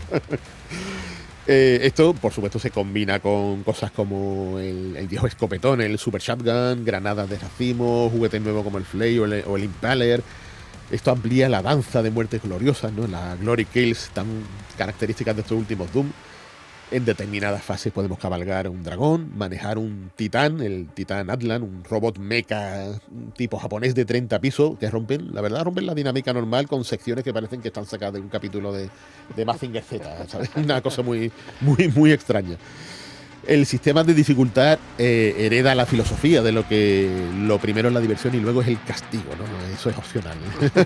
Esto, por supuesto, se combina con cosas como el viejo escopetón, el Super Shotgun, granadas de racimo, juguetes nuevos como el Flay o el Impaler. Esto amplía la danza de muertes gloriosas, ¿no? Las Glory Kills tan características de estos últimos Doom. En determinadas fases podemos cabalgar un dragón, manejar un titán, el titán Atlan, un robot mecha tipo japonés de 30 pisos, que rompen la dinámica normal con secciones que parecen que están sacadas de un capítulo de Mazinger Z, ¿sabes? Una cosa muy extraña. El sistema de dificultad hereda la filosofía de lo primero es la diversión y luego es el castigo, ¿no? Eso es opcional.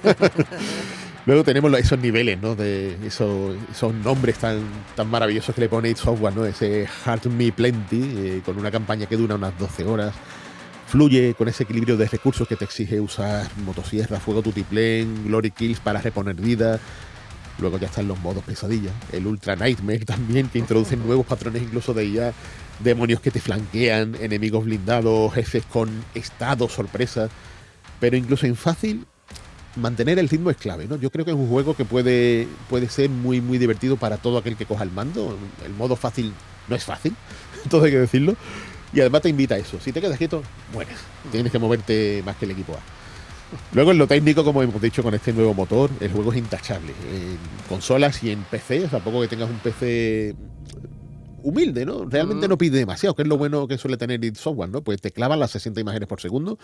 Luego tenemos esos niveles, ¿no? De esos nombres tan maravillosos que le pone id Software, ¿no? Ese Heart Me Plenty, con una campaña que dura unas 12 horas. Fluye con ese equilibrio de recursos que te exige usar motosierra, fuego tutiplén, glory kills para reponer vida. Luego ya están los modos pesadilla, el Ultra Nightmare también, que introducen nuevos patrones incluso de IA, demonios que te flanquean, enemigos blindados, jefes con estado sorpresa. Pero incluso en fácil, mantener el ritmo es clave, ¿no? Yo creo que es un juego que puede ser muy, muy divertido para todo aquel que coja el mando. El modo fácil no es fácil, todo hay que decirlo. Y además te invita a eso. Si te quedas quieto, mueres. Tienes que moverte más que el equipo A. Luego en lo técnico, como hemos dicho, con este nuevo motor, el juego es intachable. En consolas y en PC, o sea, poco que tengas un PC humilde, ¿no? Realmente no pide demasiado, que es lo bueno que suele tener id Software, ¿no? Pues te clavan las 60 imágenes por segundo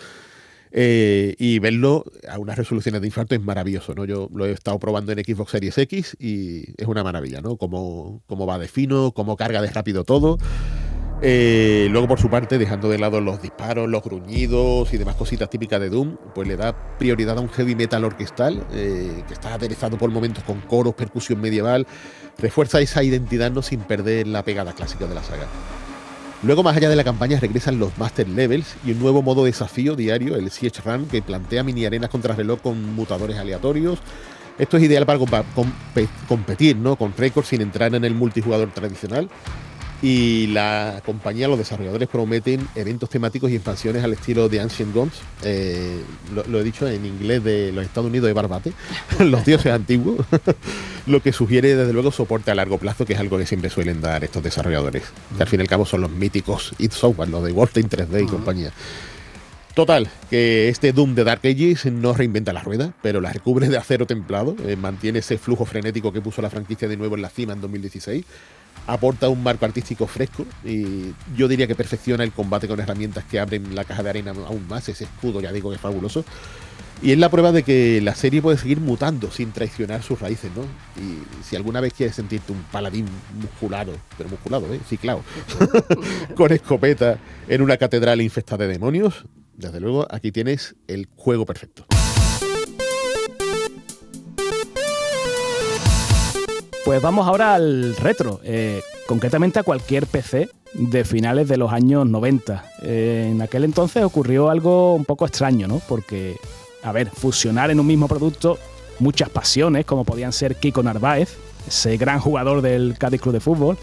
y verlo a unas resoluciones de infarto es maravilloso, ¿no? Yo lo he estado probando en Xbox Series X y es una maravilla, ¿no? Cómo va de fino, cómo carga de rápido todo. Luego, por su parte, dejando de lado los disparos, los gruñidos y demás cositas típicas de Doom, pues le da prioridad a un heavy metal orquestal que está aderezado por momentos con coros, percusión medieval, refuerza esa identidad no sin perder la pegada clásica de la saga. Luego, más allá de la campaña, regresan los Master Levels y un nuevo modo de desafío diario, el Siege Run, que plantea mini arenas contrarreloj con mutadores aleatorios. Esto es ideal para competir, ¿no? Con récords sin entrar en el multijugador tradicional. Y la compañía, los desarrolladores prometen eventos temáticos y expansiones al estilo de Ancient Gods, lo he dicho en inglés de los Estados Unidos de Barbate, los dioses antiguos, lo que sugiere desde luego soporte a largo plazo, que es algo que siempre suelen dar estos desarrolladores, que al fin y al cabo son los míticos id Software, los de Wolfenstein 3D y compañía. Total, que este Doom de Dark Ages no reinventa la rueda, pero la recubre de acero templado, mantiene ese flujo frenético que puso la franquicia de nuevo en la cima en 2016, aporta un marco artístico fresco y yo diría que perfecciona el combate con herramientas que abren la caja de arena aún más. Ese escudo ya digo que es fabuloso y es la prueba de que la serie puede seguir mutando sin traicionar sus raíces, ¿no? Y si alguna vez quieres sentirte un paladín musculado, ciclado, con escopeta en una catedral infestada de demonios, desde luego aquí tienes el juego perfecto. Pues vamos ahora al retro, concretamente a cualquier PC de finales de los años 90. En aquel entonces ocurrió algo un poco extraño, ¿no? Porque, a ver, fusionar en un mismo producto muchas pasiones, como podían ser Kiko Narváez, ese gran jugador del Cádiz Club de Fútbol,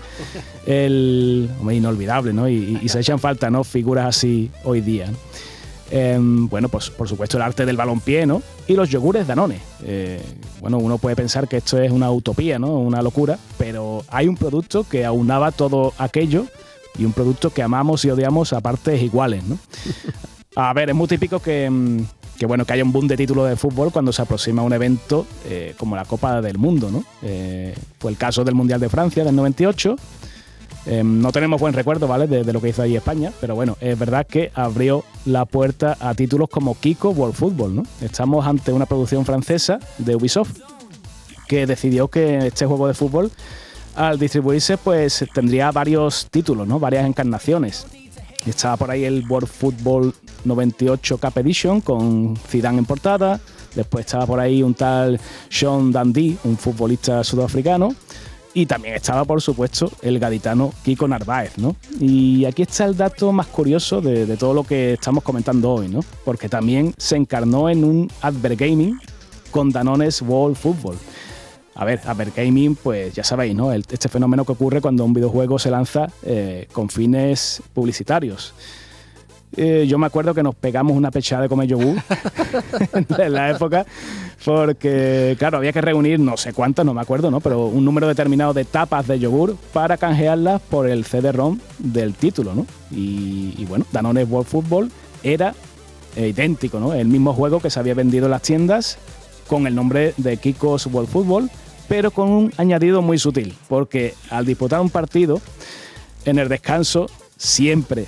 inolvidable, ¿no? Y se echan falta, ¿no? Figuras así hoy día, ¿no? Bueno, pues por supuesto el arte del balompié, ¿no? Y los yogures Danone. Bueno, uno puede pensar que esto es una utopía, ¿no? Una locura, pero hay un producto que aunaba todo aquello y un producto que amamos y odiamos a partes iguales, ¿no? A ver, es muy típico que haya un boom de títulos de fútbol cuando se aproxima un evento como la Copa del Mundo, ¿no? Fue el caso del Mundial de Francia del 98. No tenemos buen recuerdo, ¿vale?, de lo que hizo ahí España, pero bueno, es verdad que abrió la puerta a títulos como Kiko World Football, ¿no? Estamos ante una producción francesa de Ubisoft que decidió que este juego de fútbol, al distribuirse, pues tendría varios títulos, ¿no? Varias encarnaciones. Estaba por ahí el World Football 98 Cup Edition con Zidane en portada. Después estaba por ahí un tal Sean Dundee, un futbolista sudafricano. Y también estaba, por supuesto, el gaditano Kiko Narváez, ¿no? Y aquí está el dato más curioso de todo lo que estamos comentando hoy, ¿no? Porque también se encarnó en un Advert Gaming con Danone's World Football. A ver, Advert Gaming, pues ya sabéis, ¿no? Este fenómeno que ocurre cuando un videojuego se lanza con fines publicitarios. Yo me acuerdo que nos pegamos una pechada de comer yogur en la época, porque, claro, había que reunir no sé cuántas, no me acuerdo, ¿no? Pero un número determinado de tapas de yogur para canjearlas por el CD-ROM del título, ¿no? Y bueno, Danone World Football era idéntico, ¿no? El mismo juego que se había vendido en las tiendas con el nombre de Kiko's World Football, pero con un añadido muy sutil, porque al disputar un partido, en el descanso, siempre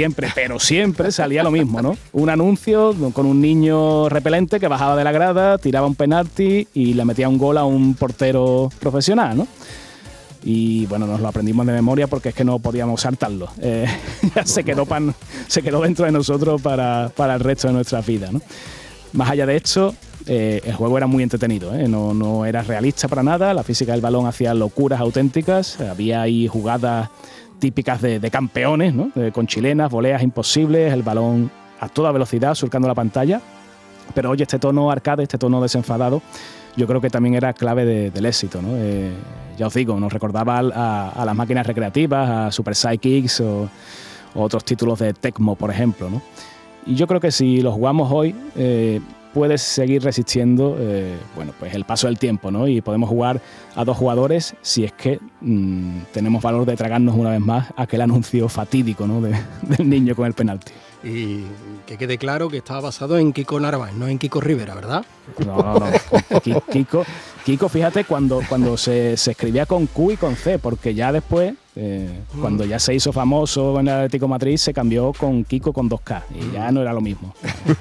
salía lo mismo, ¿no? Un anuncio con un niño repelente que bajaba de la grada, tiraba un penalti y le metía un gol a un portero profesional, ¿no? Y bueno, nos lo aprendimos de memoria porque es que no podíamos saltarlo. Ya se quedó dentro de nosotros para el resto de nuestras vidas, ¿no? Más allá de esto, el juego era muy entretenido, ¿eh? No era realista para nada, la física del balón hacía locuras auténticas, había ahí jugadas típicas de campeones, ¿no? Con chilenas, voleas imposibles, el balón a toda velocidad surcando la pantalla. Pero oye, este tono arcade, este tono desenfadado, yo creo que también era clave del éxito, ¿no? Ya os digo, nos recordaba a las máquinas recreativas, a Super Sidekicks o otros títulos de Tecmo, por ejemplo, ¿no? Y yo creo que si lo jugamos hoy, puedes seguir resistiendo pues el paso del tiempo, ¿no? Y podemos jugar a 2 jugadores si es que tenemos valor de tragarnos una vez más aquel anuncio fatídico, ¿no? del niño con el penalti. Y que quede claro que estaba basado en Kiko Narváez, no en Kiko Rivera, ¿verdad? No. Kiko, fíjate, cuando se escribía con Q y con C, porque ya después, cuando ya se hizo famoso en el Atlético de Madrid, se cambió con Kiko con 2K y ya no era lo mismo.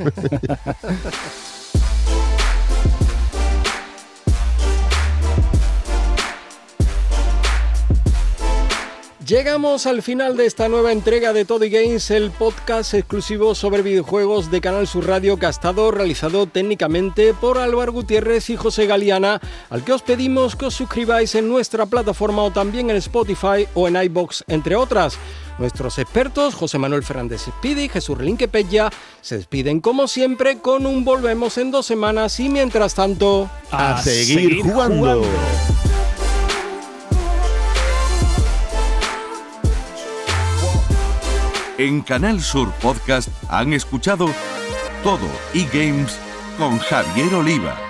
Llegamos al final de esta nueva entrega de Toddy Games, el podcast exclusivo sobre videojuegos de Canal Sur Radio, que ha estado realizado técnicamente por Álvaro Gutiérrez y José Galiana, al que os pedimos que os suscribáis en nuestra plataforma o también en Spotify o en iVoox, entre otras. Nuestros expertos, José Manuel Fernández Speedy y Jesús Relinque Pella, se despiden como siempre con un volvemos en 2 semanas y mientras tanto, ¡a seguir jugando! En Canal Sur Podcast han escuchado Todo eGames con Javier Oliva.